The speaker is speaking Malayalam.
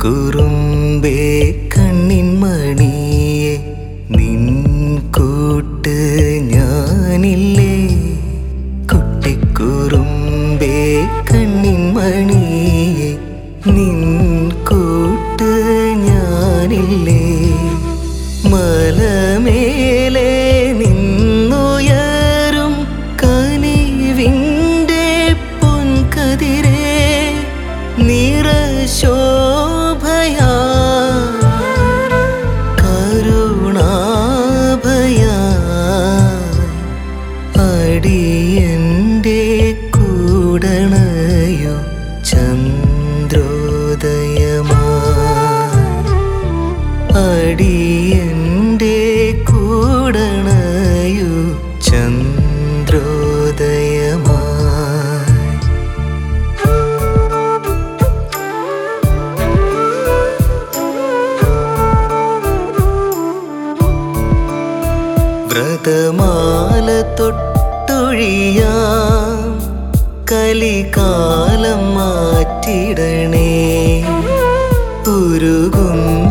കുട്ടിക്കുറുമ്പേ കണ്ണിൻ മണിയെ നിൻ കൂട്ട് ഞാനില്ലേ. കുട്ടിക്കുറുമ്പേ കണ്ണിൻ മണിയെ നിൻ കൂട്ട് ഞാനില്ലേ. മലമേലെ നിന്നുയരും കനിവിൻ്റെ പൊൻകതിരേ നിറശോഭയാ കരുണാഭയാ അടിയൻ്റെ കൂടണയോ ചന്ദ്രോദയമാ. അടിയൻ്റെ കൂടണയോ ചന്ദ്രോദയമാ. വ്രതമാല തൊട്ടൊഴിയാം കലികാലം മാറ്റിടണേ. ഉരുകും